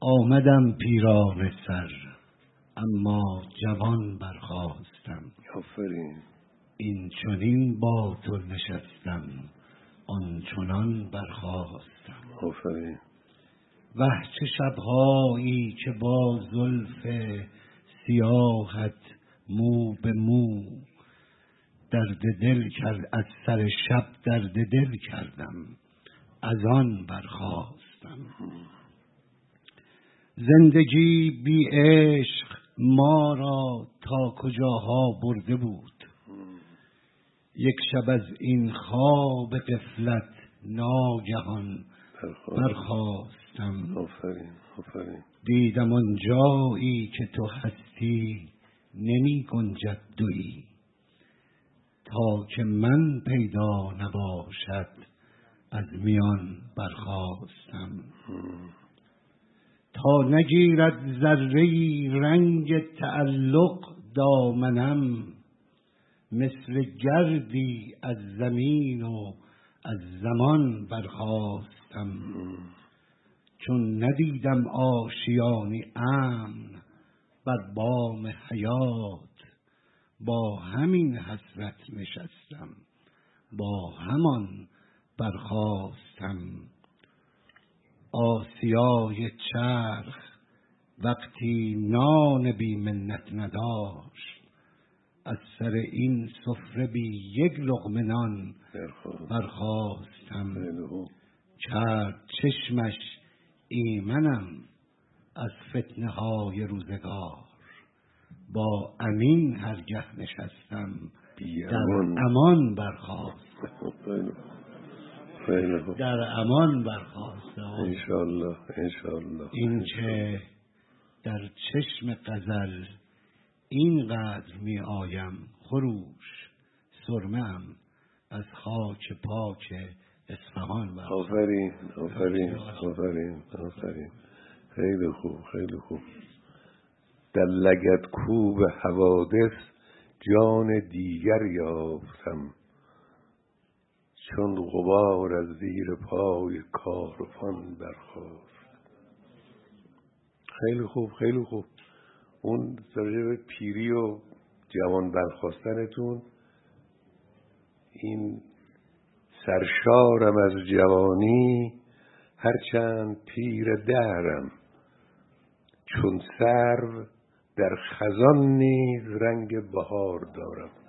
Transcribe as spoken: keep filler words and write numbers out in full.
آمدم پیرانه سر اما جوان برخاستم. آفرین. این چنین با تو نشستم آن چنان برخاستم. آفرین. وه چه شبهایی که با زلف سیاهت مو به مو درد دل کرد، از سر شب درد دل کردم از آن برخاستم. زندگی بی عشق ما را تا کجاها برده بود، یک شب از این خواب غفلت ناگهان برخاستم. آفرین آفرین. دیدم آن جایی که تو هستی نمی گنجد دویی، تا که من پیدا نباشد از میان برخاستم. تا نگیرد ذره‌ای رنگ تعلق دامنم، مثل گردی از زمین و از زمان برخاستم. چون ندیدم آشیانی امن بر بام حیات، با همین حسرت نشستم با همان برخاستم. آسیای چرخ وقتی نان بی منت نداشت، از سر این سفره بی یک لقمه نان برخاستم. کرد چشمش ایمنم از فتنه های روزگار، با امین هرگه نشستم در امان برخاستم. در امان برخاستم. انشالله انشالله. این که در چشم غزل اینقدر می آیم خروش، سرمه‌ام از خاک پاک اصفهان برخاستم. آفرین آفرین آفرین آفرین. خیلی خوب خیلی خوب. در لگدکوب حوادث جان دیگر یافتم، چون غبار از زیر پای کاروان برخاست. خیلی خوب خیلی خوب. اون راجع به پیری و جوان برخاستنتون، این سرشارم از جوانی هرچند پیر دهرم، چون سرو در خزان نیز رنگ بهار دارم.